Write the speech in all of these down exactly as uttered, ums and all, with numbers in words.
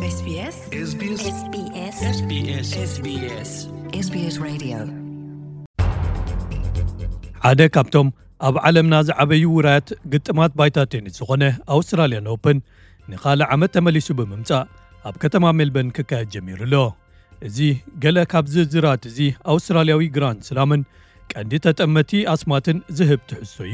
ኤስ ቢ ኤስ ኤስ ቢ ኤስ ኤስ ቢ ኤስ ኤስ ቢ ኤስ ኤስ ቢ ኤስ ኤስ ቢ ኤስ ሬዲዮ ሓደ ካብቶም ኣብ ዓለምና ዝዓበዩ ውራያት ግጥማት ባይታ ቴኒስ ዝኾነ ኣውስትራልያን ኦፕን ንኻልእ ዓመት ተመሊሱ ብምምጻእ ኣብ ከተማ ሜልበርን ክካየድ ጀሚሩ ኣሎ። እዚ ገለ ካብ ዝርዝራት እዚ ኣውስትራልያዊ ግራንድ ስላምን ቀንዲ ተጠመቲ ኣስማትን ዝህብ ትሕዝቶ እዩ።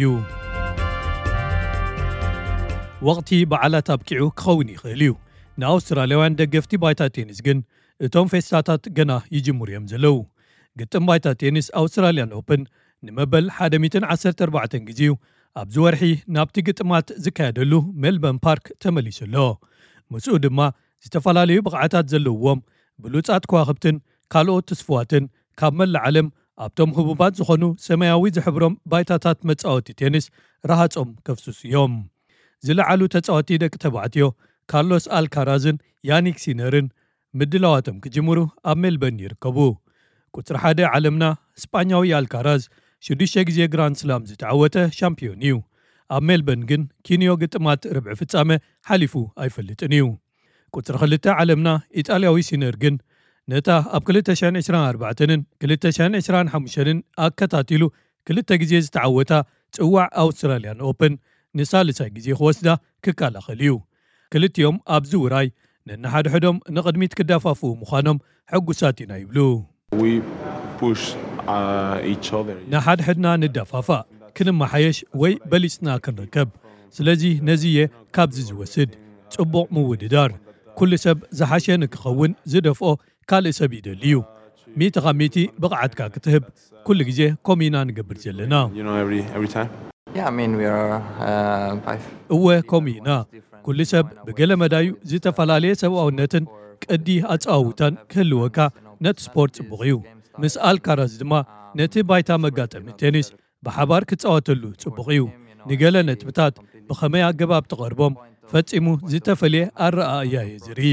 ወቅቲ በዓላት ኣብቂዑ ክኸውን ይኽእል እዩ። ንኣውስትራልያውያን ደገፍቲ ባይታ ቴኒስ ግን እቶም ፌስታታት ገና ይጅምሩ እዮም ዘለው። ግጥም ባይታ ቴኒስ ኣውስትራልያን ኦፕን ንመበል ሓደ ሚእትን ዓሰርተ ኣርባዕተ ጊዜኡ ኣብዚ ወርሒ ናብቲ ግጥማት ዝካየደሉ ሜልበርን ፓርክ ተመሊሱ ኣሎ። ምስኡ ድማ ዝተፈላለዩ ብቕዓታት ዘለውዎም ብሉጻት ከዋኽብትን ካልኦት ተስፋዋትን ካብ መላእ ዓለም ኣብቶም ህቡባት ዝኾኑ ሰማያዊ ዝሕብሮም ባይታታት መጻወቲ ቴኒስ ረሃጾም ከፍስሱ እዮም። ዝለዓሉ ተጻወቲ ደቂ ተባዕትዮ ካርሎስ ኣልካራዝን ያኒክ ሲነርን ምድላዋቶም ክጅምሩ ኣብ ሜልበርን ይርከቡ። ቁጽሪ ሓደ ዓለምና እስጳኛዊ ኣልካራዝ ሽዱሽተ ግዜ ግራንድ ስላም ዝተዓወተ ሻምፒዮን እዩ። ኣብ ሜልበርን ግን ኪንዮ ግጥማት ርብዒ ፍጻመ ሓሊፉ ኣይፈልጥን እዩ። ቁጽሪ ክልተ ዓለምና ኢጣልያዊ ሲነር ግን ነታ ኣብ ክልተ ሽሕን ዒስራን ኣርባዕተን ክልተ ሽሕን ዒስራን ሓሙሽተን ኣከታቲሉ ክልተ ግዜ ዝተዓወታ ጽዋዕ ኣውስትራልያን ኦፕን ንሳልሳይ ግዜ ክወስዳ ክከላኸል እዩ። ክልቲኦም ኣብዚ ውራይ ነናሓድሕዶም ንቕድሚት ክዳፋፍኡ ምዃኖም ሕጉሳት ኢና ይብሉ። ንሓድሕድና ንዳፋፋእ ክንመሓየሽ ወይ በሊፅና ክንርከብ። ስለዚ ነዚየ ካብዚ ዝወስድ ጽቡቕ ምውድዳር ኩሉ ሰብ ዝሓሸ ንክኸውን ዝደፍኦ ካልእ ሰብ ይደሊ እዩ። ሚእቲ ካብ ሚእቲ ብቕዓትካ ክትህብ ኩሉ ግዜ ከምኢና ንገብር ዘለና እወ ከምኢና ኩሉ ሰብ ብገለ መዳዩ ዝተፈላለየ ሰብኣውነትን ቅዲ ኣፀዋውታን ክህልወካ ነቲ ስፖርት ጽቡቕ እዩ። ምስ ኣልካራዝ ድማ ነቲ ባይታ መጋጠሚ ቴኒስ ብሓባር ክጻወተሉ ጽቡቕ እዩ። ንገለ ነጥብታት ብኸመይ ኣገባብ ተቐርቦም ፈጺሙ ዝተፈልየ ኣረኣእያ እየ ዝርኢ።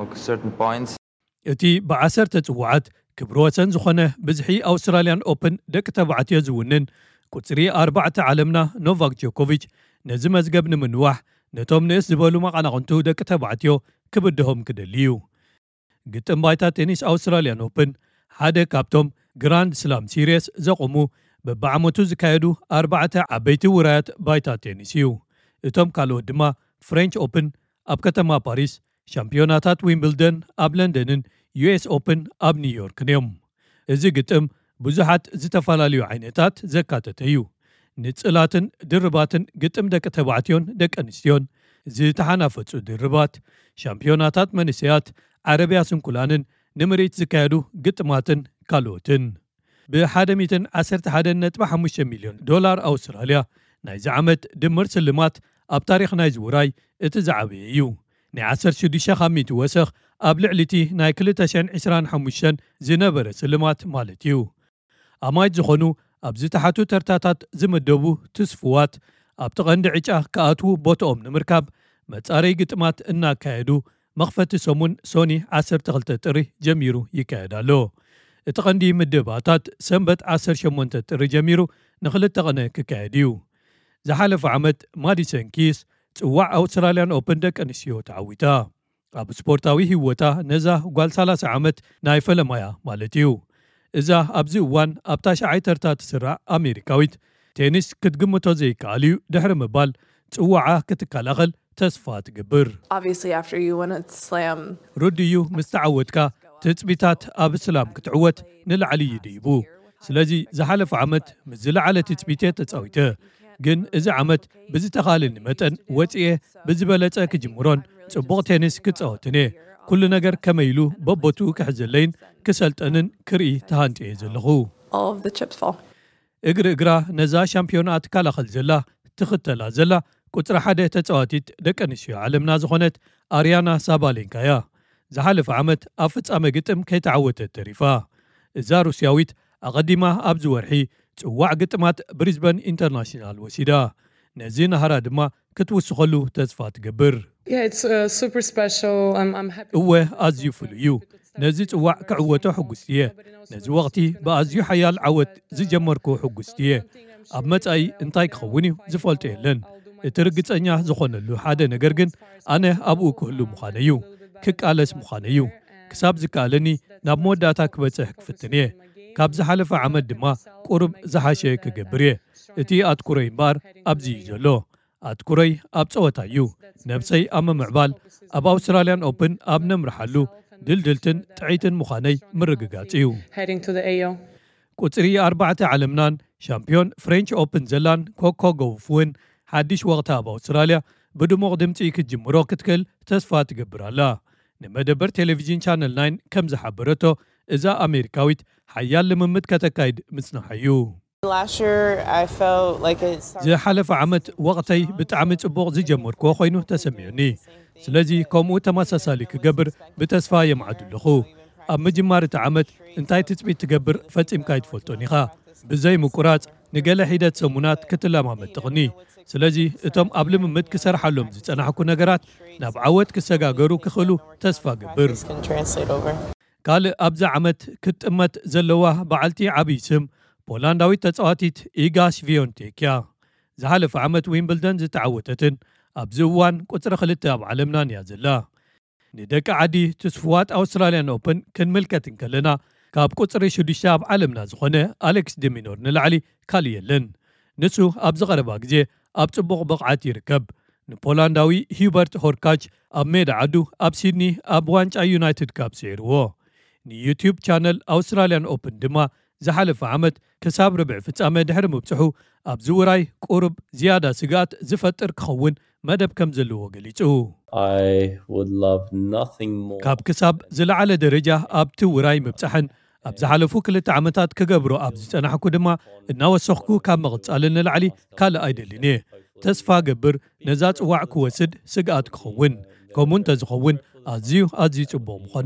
እቲ ብዓሰርተ ጽዋዓት ክብሪ ወሰን ዝኾነ ብዝሒ ኣውስትራልያን ኦፕን ደቂ ተባዕትዮ ዝውንን ቁጽሪ ኣርባዕተ ዓለምና ኖቫክ ጆኮቪች ነዚ መዝገብ ንምንዋሕ ነቶም ንእስ ዝበሉ መቐናቕንቱ ደቂ ተባዕትዮ ክብድሆም ክደሊ እዩ። ግጥም ባይታ ቴኒስ ኣውስትራልያን ኦፕን ሓደ ካብቶም ግራንድ ስላም ሲሪየስ ዘቆሙ በብዓመቱ ዝካየዱ ኣርባዕተ ዓበይቲ ውራያት ባይታ ቴኒስ እዩ። እቶም ካልኦት ድማ ፍሬንች ኦፕን ኣብ ከተማ ፓሪስ፣ ሻምፒዮናታት ዊምብልደን ኣብ ለንደንን ዩኤስ ኦፕን ኣብ ኒውዮርክን እዮም። እዚ ግጥም ብዙሓት ዝተፈላለዩ ዓይነታት ዘካተተ እዩ። ንጽላትን ድርባትን ግጥም ደቂ ተባዕትዮን ደቂ ኣንስትዮን፣ ዝተሓናፈፁ ድርባት፣ ሻምፒዮናታት መንእሰያት፣ ዓረብያ ስንኩላንን ንምርኢት ዝካየዱ ግጥማትን ካልኦትን ብሓደ ሚእትን ዓሰርተ ሓደ ነጥቢ ሓሙሽተ ሚልዮን ዶላር ኣውስትራልያ ናይዚ ዓመት ድምር ስልማት ኣብ ታሪኽ ናይ ዝውራይ እቲ ዝዓበየ እዩ። ናይ ዓሰርተ ሽዱሽተ ካብ ሚእቲ ወሰኽ ኣብ ልዕሊቲ ናይ ክልተ ሽሕን ዒስራን ሓሙሽተን ዝነበረ ስልማት ማለት እዩ። ኣማይት ዝኾኑ ኣብ ዝተሓቱ ተርታታት ዝምደቡ ትስፍዋት ኣብቲ ቀንዲ ዕጫ ከኣትዉ ቦቶኦም ንምርካብ መጻረይ ግጥማት እናካየዱ መኽፈቲ ሰሙን ሶኒ ዓሰርተ ክልተ ጥሪ ጀሚሩ ይካየድ ኣሎ። እቲ ቀንዲ ምድባታት ሰንበት ዓሰርተ ሸሞንተ ጥሪ ጀሚሩ ንኽልተ ቀነ ክካየድ እዩ። ዝሓለፈ ዓመት ማዲሰን ኪስ ጽዋዕ ኣውስትራልያን ኦፕን ደቂ ኣንስትዮ ተዓዊታ። ኣብ ስፖርታዊ ህይወታ ነዛ ጓል ሰላሳ ዓመት ናይ ፈለማያ ማለት እዩ። እዛ ኣብዚ እዋን ኣብ ታሽዓይ ተርታ ትስራዕ ኣሜሪካዊት ቴኒስ ክትግምቶ ዘይከኣል እዩ ድሕሪ ምባል ጽዋዓ ክትከላኸል ተስፋ ትግብር። ሩድዩ ምስ ተዓወትካ ትጽቢታት ኣብ ስላም ክትዕወት ንላዕሊ ይድይቡ። ስለዚ ዝሓለፈ ዓመት ምስ ዝለዓለ ትጽቢቴ ተጻዊተ፣ ግን እዚ ዓመት ብዝተኻልኒ መጠን ወፂኤ ብዝበለጸ ክጅምሮን ጽቡቕ ቴኒስ ክጻወትን እየ። ኩሉ ነገር ከመይሉ በቦቱ ክሕዘለይን ክሰልጠንን ክርኢ ተሃንጥየ ዘለኹ። እግሪ እግራ ነዛ ሻምፒዮና ትከላኸል ዘላ ትኽተላ ዘላ ቁጽሪ ሓደ ተጻዋቲት ደቂ ኣንስትዮ ዓለምና ዝኾነት ኣርያና ሳባሌንካ እያ። ዝሓለፈ ዓመት ኣብ ፍጻመ ግጥም ከይተዓወተት ተሪፋ። እዛ ሩስያዊት ኣቐዲማ ኣብዚ ወርሒ ጽዋዕ ግጥማት ብሪዝበን ኢንተርናሽናል ወሲዳ። ነዚ ናሃራ ድማ ክትውስኸሉ ተስፋ ትገብር። እወ ኣዝዩ ፍሉይ እዩ። ነዚ ጽዋዕ ክዕወቶ ሕጉስቲ እየ። ነዚ ወቕቲ ብኣዝዩ ሓያል ዓወት ዝጀመርኩ ሕጉስቲ እየ። ኣብ መጻኢ እንታይ ክኸውን እዩ ዝፈልጦ የለን። እቲ ርግጸኛ ዝኾነሉ ሓደ ነገር ግን ኣነ ኣብኡ ክህሉ ምዃነ እዩ። ክቃለስ ምዃነ እዩ ክሳብ ዝከኣለኒ ናብ መወዳእታ ክበጽሕ ክፍትን እየ ካብ ዝሓለፈ ዓመት ድማ ቁርብ ዝሓሸ ክገብር እየ እቲ ኣትኩረይ እምበር ኣብዚ እዩ ዘሎ ኣትኩረይ ኣብ ፀወታ እዩ ነብሰይ ኣብ ምምዕባል ኣብ ኣውስትራልያን ኦፕን ኣብ ነምርሓሉ ድልድልትን ጥዒትን ምዃነይ ምርግጋጽ እዩ ቁጽሪ ኣርባዕተ ዓለምናን ሻምፒዮን ፍሬንች ኦፕን ዘላን ኮኮ ጎውፍ እውን ሓድሽ ወቕቲ ኣብ ኣውስትራልያ ብድሙቕ ድምፂ ክትጅምሮ ክትክእል ተስፋ ትገብር ኣላ ንመደበር ቴሌቪዥን ቻነል ናይን ከም ዝሓበረቶ እዛ ኣሜሪካዊት ሓያል ልምምድ ከተካይድ ምጽናሕ እዩ ዝሓለፈ ዓመት ወቕተይ ብጣዕሚ ጽቡቕ ዝጀመርክዎ ኮይኑ ተሰሚዑኒ ስለዚ ከምኡ ተመሳሳሊ ክገብር ብተስፋ የማዕድለኹ ኣብ ምጅማር እቲ ዓመት እንታይ ትጽቢት ትገብር ፈጺምካ ይትፈልጦን ኢኻ ብዘይ ምቁራጽ ንገለ ሒደት ሰሙናት ክትለማመድ ትቕኒ ስለዚ እቶም ኣብ ልምምድ ክሰርሓሎም ዝጸናሕኩ ነገራት ናብ ዓወት ክሰጋገሩ ክኽእሉ ተስፋ ግብር ካልእ ኣብዛ ዓመት ክትጥመት ዘለዋ በዓልቲ ዓብይ ስም ፖላንዳዊት ተጻዋቲት ኢጋ ስዊያቴክ እያ ዝሓለፈ ዓመት ዊምብልደን ዝተዓወተትን ኣብዚ እዋን ቁጽሪ ክልተ ኣብ ዓለምና እያ ዘላ ንደቂ ዓዲ ትስፍዋት ኣውስትራልያን ኦፕን ክንምልከት እንከለና ካብ ቁጽሪ ሽዱሽተ ኣብ ዓለምና ዝኾነ ኣሌክስ ዲሚኖር ንላዕሊ ካልእ የለን ንሱ ኣብ ዝቐረባ ግዜ ኣብ ጽቡቕ ብቕዓት ይርከብ ንፖላንዳዊ ሂበርት ሆርካች ኣብ ሜዳ ዓዱ ኣብ ሲድኒ ኣብ ዋንጫ ዩናይትድ ካፕ ስዒርዎ ንዩቲዩብ ቻነል ኣውስትራልያን ኦፕን ድማ ዝሓለፈ ዓመት ክሳብ ርብዕ ፍጻመ ድሕሪ ምብጽሑ ኣብ ዝውራይ ቁርብ ዝያዳ ስጋት ዝፈጥር ክኸውን መደብ ከም ዘለዎ ገሊጹ ካብ ክሳብ ዝለዓለ ደረጃ ኣብቲ ውራይ ምብጻሕን ኣብ ዝሓለፉ ክልተ ዓመታት ክገብሮ ኣብ ዝጸናሕኩ ድማ እናወሰኽኩ ካብ መቕጻል ንላዕሊ ካልእ ኣይደልን እየ ተስፋ ገብር ነዛ ጽዋዕ ክወስድ ስግኣት ክኸውን ከምኡ እንተዝኸውን ኣዝዩ ኣዝዩ ጽቡቕ ምኾነ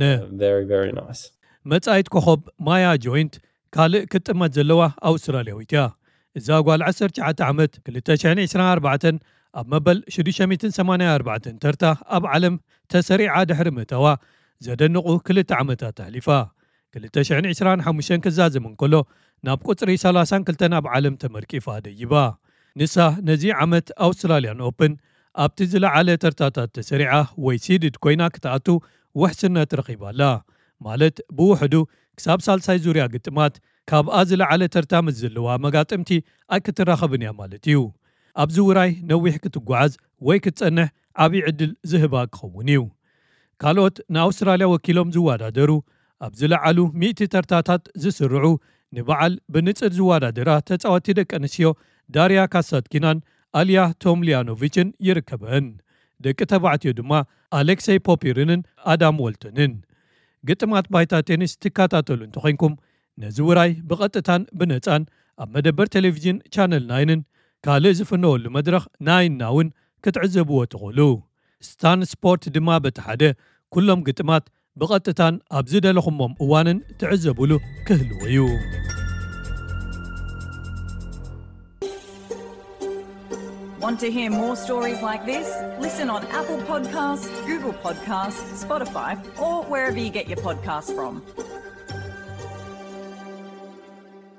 መጻኢት ኮኸብ ማያ ጆይንት ካልእ ክትጥመት ዘለዋ ኣውስትራልያዊት እያ እዛ ጓል ዓሰርተ ትሽዓተ ዓመት ክልተ ሽሕን ዒስራን ኣርባዕተን ኣብ መበል ሽዱሽተ ሚእትን ሰማንያን ኣርባዕተን ተርታ ኣብ ዓለም ተሰሪዓ ድሕሪ ምእተዋ ዘደንቑ ክልተ ዓመታት ኣሕሊፋ ክልተ ሽሕን ዒስራን ሓሙሽተን ክዛዘም እንከሎ ናብ ቁጽሪ ሰላሳን ክልተን ኣብ ዓለም ተመርቂፋ ደይባ ንሳ ነዚ ዓመት ኣውስትራልያን ኦፕን ኣብቲ ዝለዓለ ተርታታት ተሰሪዓ ወይ ሲድድ ኮይና ክትኣቱ ውሕስነት ረኺባላ ማለት ብውሕዱ ክሳብ ሳልሳይ ዙርያ ግጥማት ካብኣ ዝለዓለ ተርታ ምስ ዘለዋ መጋጥምቲ ኣይክትራኸብን እያ ማለት እዩ ኣብዚ ውራይ ነዊሕ ክትጓዓዝ ወይ ክትጸንሕ ዓብዪ ዕድል ዝህባ ክኸውን እዩ ካልኦት ንኣውስትራልያ ወኪሎም ዝወዳደሩ ኣብ ዝለዓሉ ሚእቲ ተርታታት ዝስርዑ ንበዓል ብንጽር ዝወዳደራ ተጻወቲ ደቂ ኣንስትዮ ዳርያ ካሳትኪናን ኣልያ ቶምሊያኖቪችን ይርከበን ደቂ ተባዕትዮ ድማ ኣሌክሰይ ፖፒርንን ኣዳም ወልተንን ግጥማት ባይታ ቴኒስ ትከታተሉ እንተኾንኩም ነዚ ውራይ ብቐጥታን ብነፃን ኣብ መደበር ቴሌቪዥን ቻነል ናይንን ካልእ ዝፍነወሉ መድረኽ ናይንና እውን ክትዕዘብዎ ትኽእሉ ስታን ስፖርት ድማ በቲ ሓደ ኩሎም ግጥማት ብቐጥታን ኣብ ዝደለኹሞም እዋንን ትዕዘብሉ ክህልዎ እዩ Want to hear more stories like this? Listen on Apple Podcasts, Google Podcasts, Spotify, or wherever you get your podcasts from.